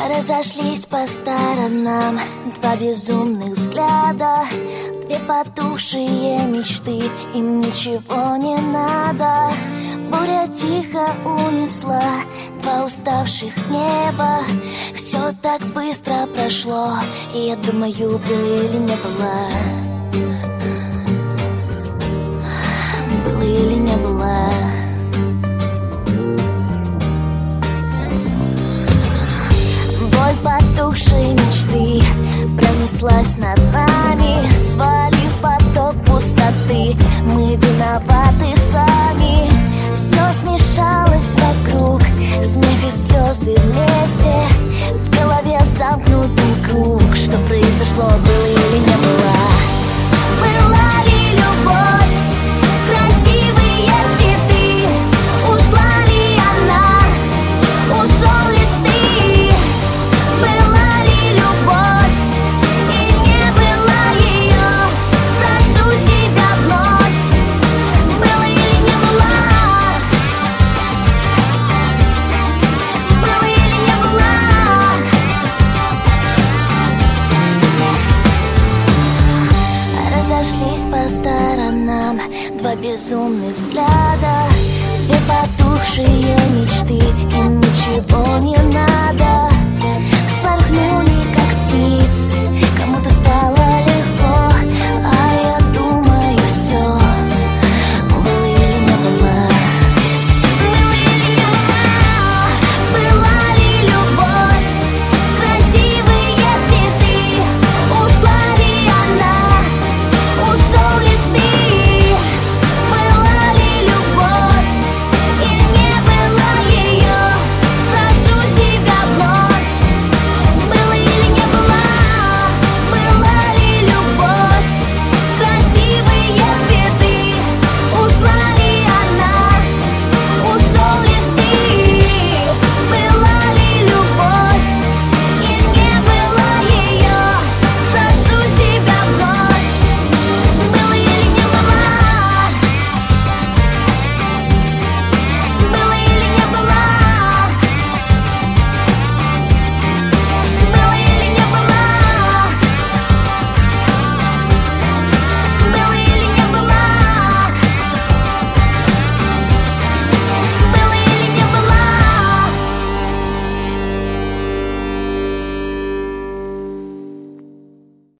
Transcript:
Разошлись по сторонам два безумных взгляда, две потухшие мечты, им ничего не надо. Буря тихо унесла два уставших неба. Все так быстро прошло, и я думаю, было или не было. Было или не было. Боль потухшей мечты пронеслась над нами, свалив поток пустоты. Мы виноваты сами. Все смешалось вокруг, смех и слезы вместе. В голове замкнутый круг. Что произошло, было или не было? Была ли любовь, красивые цветы? Ушла ли она, ушел ли ты? Была ли любовь, и не было ее? Спрошу себя вновь, было или не было? Было или не было? Разошлись по сторонам два безумных взгляда, две потухшие мечты, им ничего не надо. Вспорхнули как птицы